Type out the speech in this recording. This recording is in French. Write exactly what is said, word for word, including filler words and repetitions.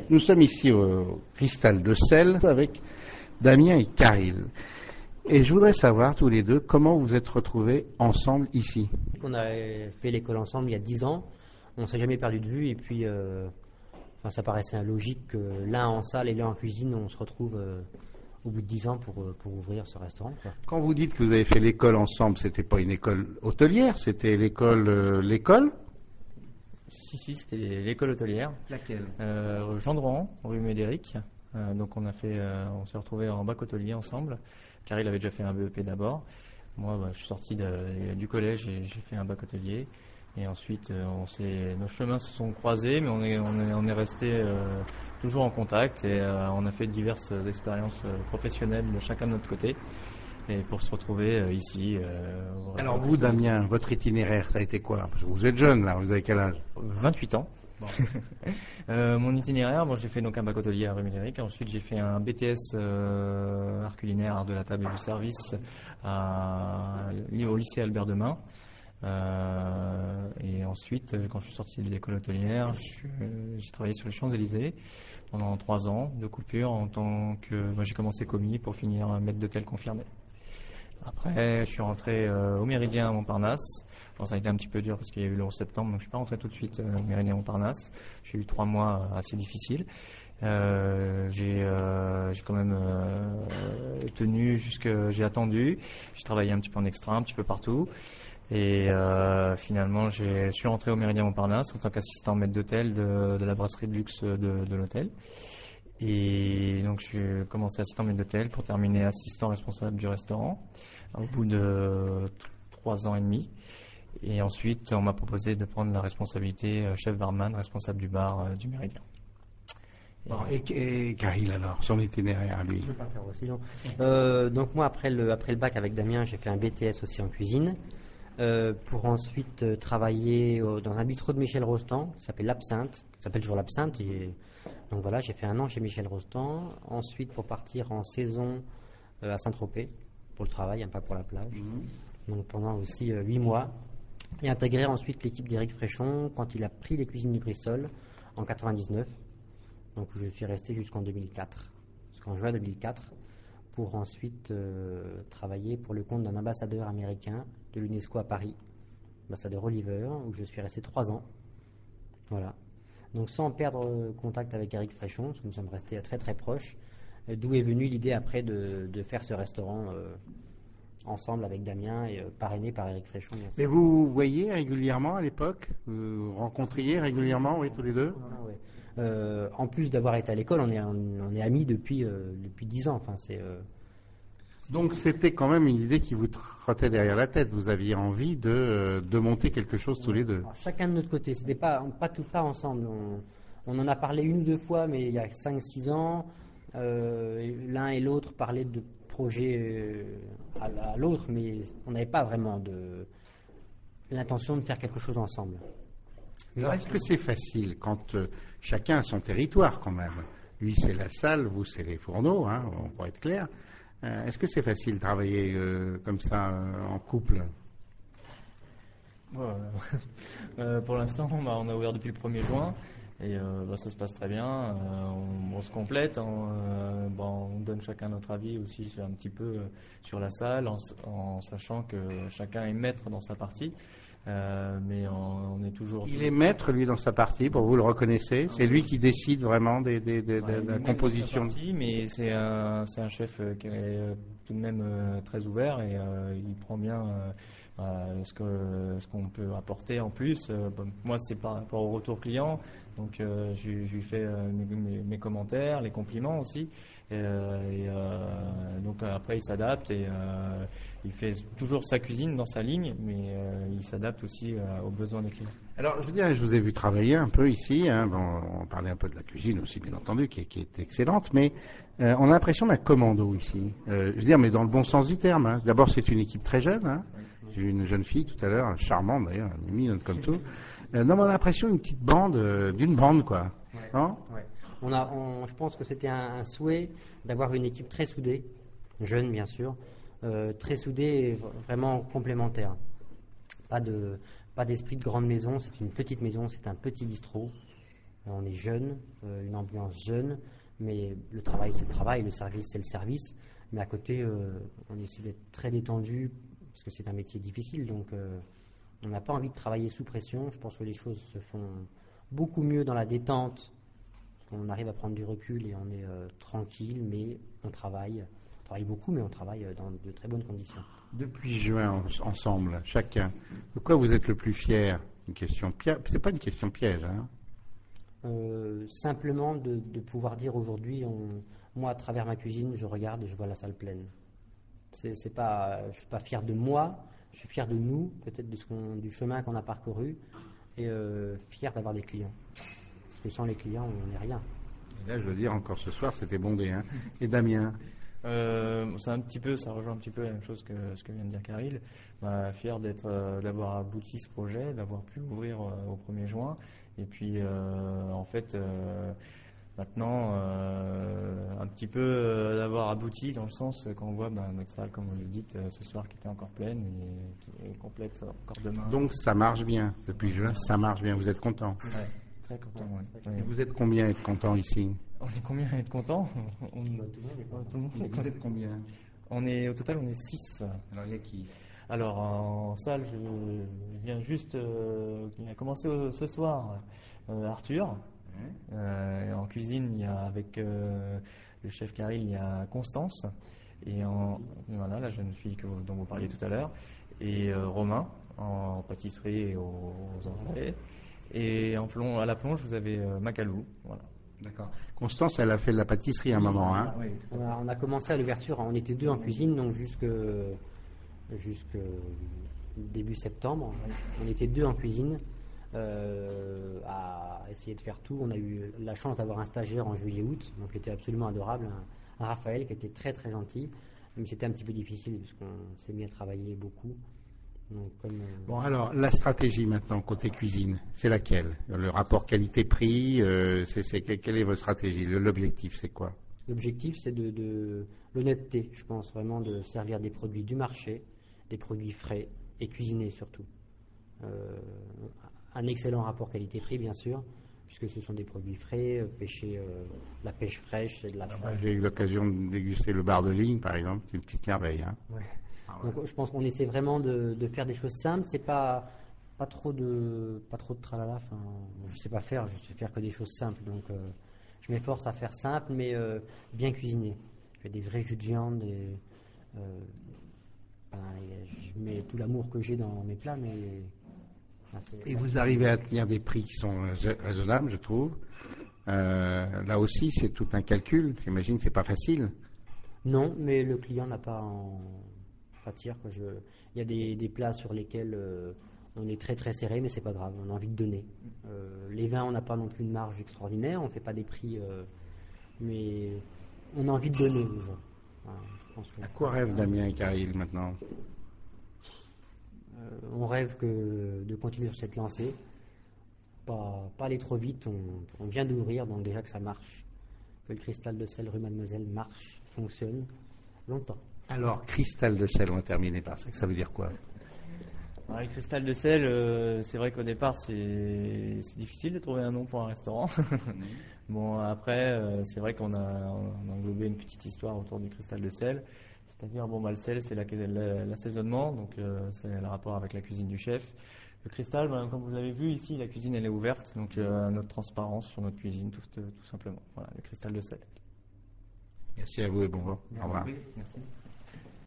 Nous sommes ici au Cristal de Sel avec Damien et Caril. Et je voudrais savoir tous les deux comment vous êtes retrouvés ensemble ici. On a fait l'école ensemble il y a dix ans. On ne s'est jamais perdu de vue et puis euh, enfin, ça paraissait logique que l'un en salle et l'un en cuisine, on se retrouve euh, au bout de dix ans pour, pour ouvrir ce restaurant, quoi. Quand vous dites que vous avez fait l'école ensemble, c'était pas une école hôtelière, c'était l'école euh, l'école Si, si, c'était l'école hôtelière. Laquelle euh, Jean Drouan, rue Médéric. Euh, donc on a fait, euh, on s'est retrouvés en bac hôtelier ensemble. Car il avait déjà fait un B E P d'abord. Moi, bah, je suis sorti de, du collège et j'ai fait un bac hôtelier. Et ensuite, euh, on s'est, nos chemins se sont croisés, mais on est, on est, on est resté euh, toujours en contact et euh, on a fait diverses expériences euh, professionnelles de chacun de notre côté. Et pour se retrouver euh, ici. Euh, Alors vous, Damien, votre itinéraire, ça a été quoi? Parce que vous êtes jeune là, vous avez quel âge? vingt-huit ans. Bon. euh, mon itinéraire, bon, j'ai fait donc un bac hôtelier à rue Médéric. Ensuite, j'ai fait un B T S euh, art culinaire, art de la table et du service à, au lycée Albert Demain. Euh, et ensuite, quand je suis sorti de l'école hôtelière, j'ai travaillé sur les Champs-Élysées pendant trois ans de coupure en tant que. Moi, j'ai commencé commis pour finir maître d'hôtel confirmé. Après, je suis rentré euh, au Méridien à Montparnasse. Bon, ça a été un petit peu dur parce qu'il y a eu le onze septembre, donc je ne suis pas rentré tout de suite euh, au Méridien à Montparnasse. J'ai eu trois mois assez difficiles. Euh, j'ai euh, j'ai quand même euh, tenu jusque j'ai attendu. J'ai travaillé un petit peu en extra, un petit peu partout. Et euh, finalement, je suis rentré au Méridien Montparnasse en tant qu'assistant maître d'hôtel de, de la brasserie de luxe de, de l'hôtel. Et donc, je suis commencé assistant maître d'hôtel pour terminer assistant responsable du restaurant au bout de trois ans et demi. Et ensuite, on m'a proposé de prendre la responsabilité chef barman, responsable du bar euh, du Méridien. Bon, et, et Caril alors, son itinéraire lui. Je ne vais pas faire aussi long. Euh, donc moi, après le, après le bac avec Damien, j'ai fait un B T S aussi en cuisine. Euh, pour ensuite euh, travailler euh, dans un bistrot de Michel Rostand, qui s'appelle l'Absinthe, qui s'appelle toujours l'Absinthe. Et, donc voilà, j'ai fait un an chez Michel Rostand. Ensuite, pour partir en saison euh, à Saint-Tropez, pour le travail, hein, pas pour la plage. Mmh. Donc pendant aussi euh, huit mois. Et intégrer ensuite l'équipe d'Éric Fréchon quand il a pris les cuisines du Bristol en quatre-vingt-dix-neuf. Donc je suis resté jusqu'en deux mille quatre, jusqu'en juin deux mille quatre, pour ensuite euh, travailler pour le compte d'un ambassadeur américain de l'UNESCO à Paris, l'ambassadeur Oliver, où je suis resté trois ans. Voilà. Donc sans perdre contact avec Éric Fréchon, parce que nous sommes restés très très proches, d'où est venue l'idée après de, de faire ce restaurant euh, ensemble avec Damien et euh, parrainé par Éric Fréchon. Mais vous voyez régulièrement à l'époque, vous rencontriez régulièrement, oui, tous les deux? Ah, ouais. euh, En plus d'avoir été à l'école, on est, on, on est amis depuis euh, depuis dix ans. Enfin, c'est... Euh, Donc c'était quand même une idée qui vous trottait derrière la tête. Vous aviez envie de, de monter quelque chose tous les deux. Alors, chacun de notre côté. C'était pas, pas tout pas ensemble. On, on en a parlé une ou deux fois, mais il y a cinq six ans, euh, l'un et l'autre parlaient de projets à, à l'autre, mais on n'avait pas vraiment de l'intention de faire quelque chose ensemble. Alors est-ce que c'est facile quand euh, chacun a son territoire quand même? Lui c'est la salle, vous c'est les fourneaux, hein, on pourrait être clair. Euh, est-ce que c'est facile de travailler euh, comme ça euh, en couple? Ouais, euh, pour l'instant, bah, on a ouvert depuis le premier juin et euh, bah, ça se passe très bien. Euh, on, on se complète, on, euh, bah, on donne chacun notre avis aussi un petit peu euh, sur la salle en, en sachant que chacun est maître dans sa partie. Euh, mais on, on est toujours. Il est maître lui dans sa partie, pour vous le reconnaissez. C'est lui qui décide vraiment des, des, des, ouais, de la composition. Partie, mais c'est un, c'est un chef qui est tout de même euh, très ouvert et euh, il prend bien euh, euh, ce que ce qu'on peut apporter en plus. Euh, bon, moi, c'est par rapport au retour client, donc euh, je, je lui fais euh, mes, mes, mes commentaires, les compliments aussi. Et, euh, et euh, donc après, il s'adapte et euh, il fait toujours sa cuisine dans sa ligne, mais euh, il s'adapte aussi euh, aux besoins des clients. Alors, je veux dire, je vous ai vu travailler un peu ici. Hein, bon, on parlait un peu de la cuisine aussi, bien entendu, qui, qui est excellente, mais euh, on a l'impression d'un commando ici. Euh, je veux dire, mais dans le bon sens du terme. Hein. D'abord, c'est une équipe très jeune. Hein. J'ai vu une jeune fille tout à l'heure, charmante d'ailleurs, mignonne comme tout. Euh, non, mais on a l'impression d'une petite bande, euh, d'une bande, quoi. Ouais. Non ouais. On a, on, je pense que c'était un, un souhait d'avoir une équipe très soudée, jeune bien sûr, euh, très soudée et vraiment complémentaire. Pas de, pas d'esprit de grande maison, c'est une petite maison, c'est un petit bistrot. On est jeune, euh, une ambiance jeune, mais le travail c'est le travail, le service c'est le service. Mais à côté, euh, on essaie d'être très détendu parce que c'est un métier difficile, donc euh, on n'a pas envie de travailler sous pression. Je pense que les choses se font beaucoup mieux dans la détente, parce qu'on arrive à prendre du recul et on est euh, tranquille, mais on travaille. On travaille beaucoup, mais on travaille dans de très bonnes conditions. Depuis juin, en- ensemble, chacun, de quoi vous êtes le plus fier? Une question piège. C'est pas une question piège, hein? Euh, simplement de, de pouvoir dire aujourd'hui, on- moi à travers ma cuisine, je regarde et je vois la salle pleine. C'est, c'est pas, je suis pas fier de moi, je suis fier de nous, peut-être de ce qu'on- du chemin qu'on a parcouru, et euh, fier d'avoir des clients. Parce que sans les clients, on n'est rien. Et là, je veux dire, encore ce soir, c'était bondé, hein? Et Damien? Euh, c'est un petit peu, ça rejoint un petit peu la même chose que ce que vient de dire Caril. Bah, fier d'être, euh, d'avoir abouti ce projet, d'avoir pu ouvrir euh, au premier juin. Et puis, euh, en fait, euh, maintenant, euh, un petit peu euh, d'avoir abouti dans le sens euh, quand on voit bah, notre salle, comme vous le dites, euh, ce soir qui était encore pleine et qui est complète encore demain. Donc, ça marche bien. Depuis juin, ça marche bien. Vous êtes content? Ouais, très content. Ouais. Et Ouais. vous êtes combien à être content ici? On est combien à être content? On, Tout le monde est content. tout le monde est Vous content. êtes combien? On est, au total, on est six. Alors, il y a qui? Alors en salle, je viens juste, euh, qui a commencé euh, ce soir, euh, Arthur. Euh, en cuisine, il y a avec euh, le chef Caril, il y a Constance. Et en, voilà, la jeune fille que, dont vous parliez tout à l'heure. Et euh, Romain, en pâtisserie et aux, aux entrées. Et en plomb, à la plonge, vous avez euh, Macalou. Voilà. D'accord. Constance, elle a fait de la pâtisserie à un moment, hein? On a, on a commencé à l'ouverture, on était deux en cuisine, donc jusque, jusque début septembre. On était deux en cuisine euh, à essayer de faire tout. On a eu la chance d'avoir un stagiaire en juillet-août, donc qui était absolument adorable, un, un Raphaël qui était très très gentil, mais c'était un petit peu difficile puisqu'on s'est mis à travailler beaucoup. Donc, comme, euh, Bon, alors, la stratégie maintenant, côté cuisine, c'est laquelle? Le rapport qualité-prix, euh, c'est, c'est, quelle est votre stratégie? Le- L'objectif, c'est quoi? L'objectif, c'est de, de l'honnêteté, je pense vraiment de servir des produits du marché, des produits frais et cuisinés surtout. Euh, un excellent rapport qualité-prix, bien sûr, puisque ce sont des produits frais, euh, pêchés, euh, de la pêche fraîche, c'est de la Enfin, j'ai eu l'occasion de déguster le bar de ligne, par exemple, c'est une petite merveille, hein? Ouais. Ah ouais. Donc je pense qu'on essaie vraiment de, de faire des choses simples. C'est pas pas trop de pas trop de tralala. Enfin, je sais pas faire. Je sais faire que des choses simples. Donc euh, je m'efforce à faire simple, mais euh, bien cuisiné. Je fais des vrais jus de viande. Et, euh, ben, et je mets tout l'amour que j'ai dans mes plats, mais enfin, c'est- Et vous arrivez à tenir des prix qui sont rais- raisonnables, je trouve. Euh, là aussi, c'est tout un calcul. J'imagine que c'est pas facile. Non, mais le client n'a pas en pâtir. Quoi. Je... Il y a des, des plats sur lesquels euh, on est très très serré, mais c'est pas grave, on a envie de donner. Euh, les vins, on n'a pas non plus une marge extraordinaire, on fait pas des prix, euh, mais on a envie de donner aux gens. Voilà, je pense que- À quoi rêvent Damien et Caril maintenant? Euh, on rêve que de continuer sur cette lancée, pas, pas aller trop vite. On, on vient d'ouvrir, donc déjà que ça marche, que le cristal de sel rue Mademoiselle marche, fonctionne longtemps. Alors, cristal de sel, on va terminer par ça. Ça veut dire quoi? Alors, les cristal de sel, euh, c'est vrai qu'au départ, c'est c'est difficile de trouver un nom pour un restaurant. Bon, après, euh, c'est vrai qu'on a, on a englobé une petite histoire autour du cristal de sel. C'est-à-dire, bon, bah, le sel, c'est la- la- l'assaisonnement, donc euh, c'est le rapport avec la cuisine du chef. Le cristal, ben, comme vous l'avez vu ici, la cuisine, elle est ouverte, donc euh, notre transparence sur notre cuisine, tout, tout simplement. Voilà, le cristal de sel. Merci à vous et bon vent. Au revoir. Merci.